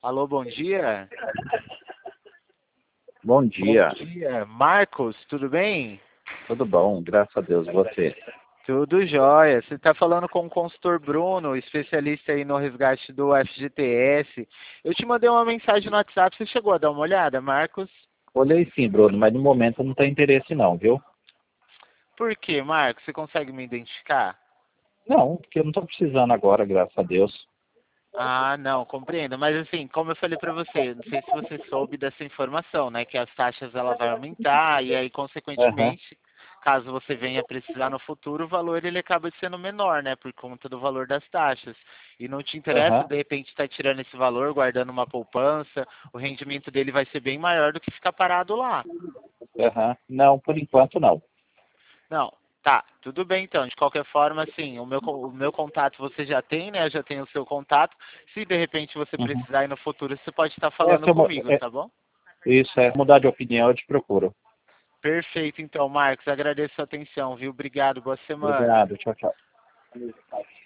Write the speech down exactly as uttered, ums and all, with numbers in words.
Alô, bom dia. Bom dia. Bom dia. Marcos, tudo bem? Tudo bom, graças a Deus. Você? Tudo jóia. Você está falando com o consultor Bruno, especialista aí no resgate do F G T S. Eu te mandei uma mensagem no WhatsApp, você chegou a dar uma olhada, Marcos? Olhei sim, Bruno, mas no momento não tem interesse não, viu? Por quê, Marcos? Você consegue me identificar? Não, porque eu não estou precisando agora, graças a Deus. Ah, não, compreendo. Mas assim, como eu falei para você, não sei se você soube dessa informação, né? Que as taxas elas vão aumentar e aí, Aham, consequentemente, caso você venha precisar no futuro, o valor ele acaba sendo menor, né? Por conta do valor das taxas. E não te interessa, aham, de repente, estar tirando esse valor, guardando uma poupança, o rendimento dele vai ser bem maior do que ficar parado lá. aham. Não, por enquanto não. Não, tá, tudo bem então. De qualquer forma, assim, o meu, co- o meu contato você já tem, né? Eu já tenho o seu contato. Se de repente você Uhum. precisar ir no futuro, você pode estar É, falando se eu mu- comigo, é, tá bom? isso é mudar de opinião, eu te procuro. Perfeito, então, Marcos. Agradeço a atenção, viu? Obrigado, boa semana. Obrigado, tchau, tchau.